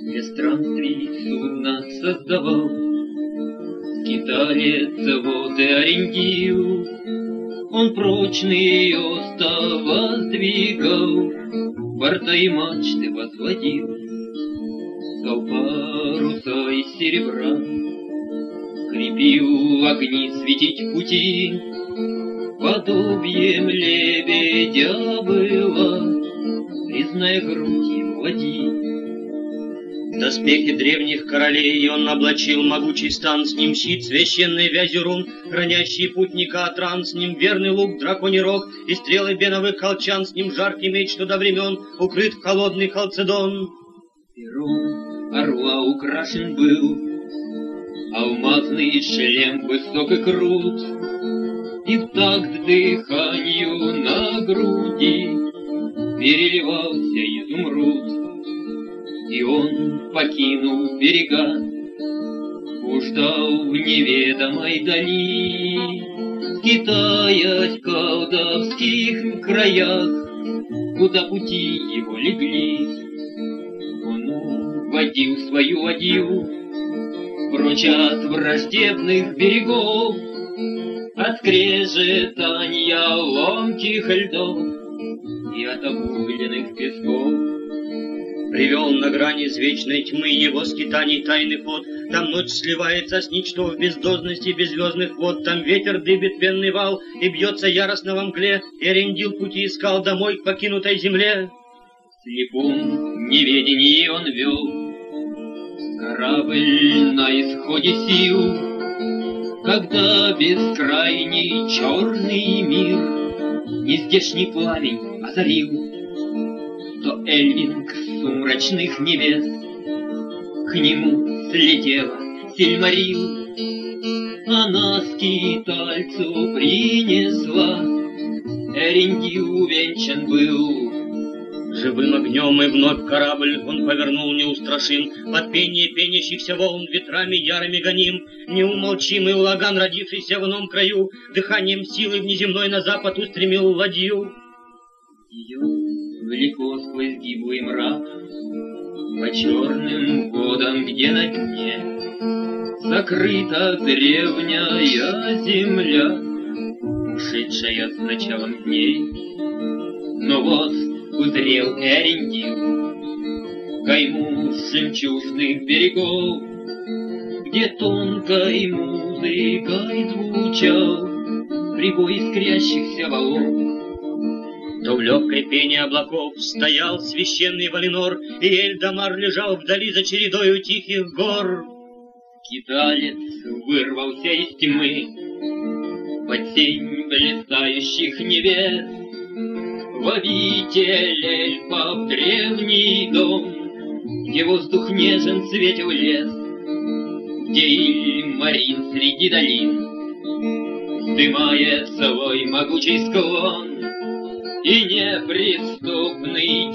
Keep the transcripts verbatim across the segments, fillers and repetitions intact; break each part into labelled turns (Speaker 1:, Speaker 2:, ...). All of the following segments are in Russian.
Speaker 1: Для странствий судно создавал скиталец, вот и ориентир. Он прочные острова воздвигал, борта и мачты возводил, скал паруса из серебра, крепил огни светить в пути. Подобием лебедя была резная грудь его ладьи. Доспехи древних королей он облачил могучий стан, с ним щит священной вязью рун, хранящий путника от ран, с ним верный лук, драконий рог и стрелы беновых колчан, с ним жаркий меч, что до времен укрыт в холодный халцедон. Пером орла украшен был алмазный шлем высок и крут, и в такт дыханию на груди переливался изумруд. И он покинул берега, блуждал в неведомой дали, скитаясь в колдовских краях, куда пути его легли. Он водил свою ладью прочь от враждебных берегов, от скрежетанья ломких льдов и от обугленных песков. Привел на грани извечной тьмы его скитаний тайный ход. Там ночь сливается с ничто в бездонности беззвездных вод. Там ветер дыбит пенный вал и бьется яростно во мгле, и Эрендил пути искал домой к покинутой земле. В слепом неведении он вел корабль на исходе сил, когда бескрайний черный мир нездешний пламень озарил. То Эльвинг сумрачных небес к нему слетела Сильмарил, она скитальцу принесла, Эрендил увенчан был живым огнем, и вновь корабль он повернул неустрашим, под пение пенящихся волн ветрами ярыми гоним. Неумолчимый улаган, родившийся в ином краю, дыханием силы внеземной на запад устремил ладью. Ее влекло сквозь гиблый мрак по черным водам, где на дне закрыта древняя земля, ушедшая с началом дней. Но вот узрел Эрендил кайму жемчужных берегов, где тонкой музыкой звучал прибой искрящихся волн. То в легкой пене облаков стоял священный Валинор, и Эльдамар лежал вдали за чередою тихих гор. Скиталец вырвался из тьмы под сень блистающих небес, в обитель эльфов древний дом, где воздух нежен светил лес, где Ильмарин среди долин вздымает свой могучий склон, и неприступный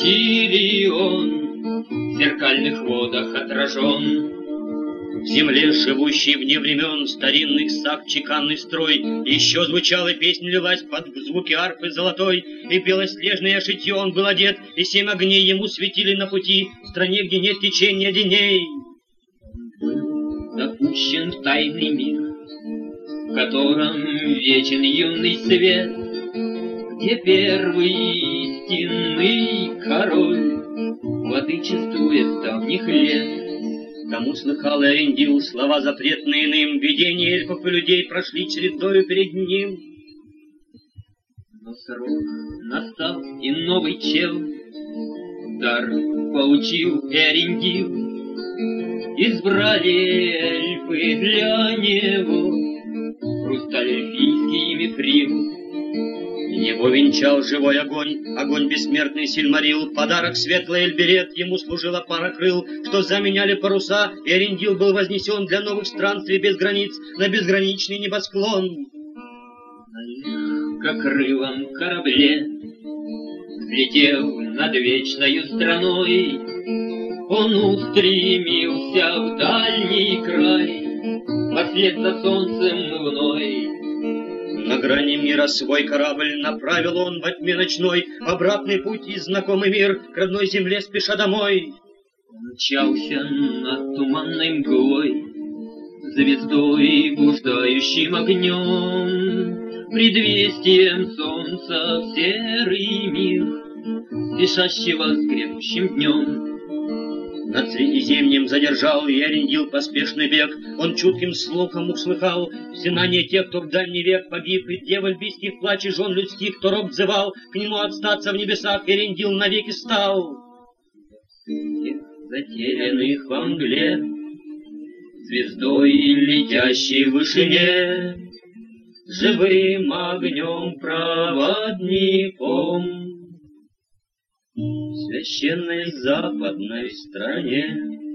Speaker 1: Тирион в зеркальных водах отражен. В земле, живущей вне времен старинных саг чеканный строй, еще звучала песня, лилась под звуки арфы золотой, и белоснежный шитье он был одет, и семь огней ему светили на пути в стране, где нет течения дней. Он был допущен в тайный мир, в котором вечен юный свет, где первый истинный король владычествует с давних лет. Кому слыхал Эрендил слова запретные иным, видения эльфов и людей прошли чередою перед ним. Но срок настал, и новый чел дар получил Эрендил. Избрали эльфы для него хрусталь эльфийский мифрил. Его венчал живой огонь, огонь бессмертный Сильмарил. Подарок светлый Эльберет, ему служила пара крыл, что заменяли паруса, и Эрендил был вознесен для новых странствий без границ на безграничный небосклон. На легкокрылом корабле взлетел над вечною страной, он устремился в дальний край, вслед за солнцем луной. На грани мира свой корабль направил он во тьме ночной, обратный путь и знакомый мир, к родной земле спеша домой. Мчался над туманной мглой, звездой, блуждающим огнем, предвестием солнца в серый мир, спешащего с грядущим днем.
Speaker 2: Над Средиземьем задержал и Эриндил поспешный бег. Он чутким слухом услыхал стенание тех, кто в дальний век погиб, и дев альбийских плач и жен людских, кто роб взывал, к нему отстаться в небесах Эриндил навеки стал.
Speaker 1: Тех затерянных во мгле, звездой летящей в вышине, живым огнем проводником, в священной западной стране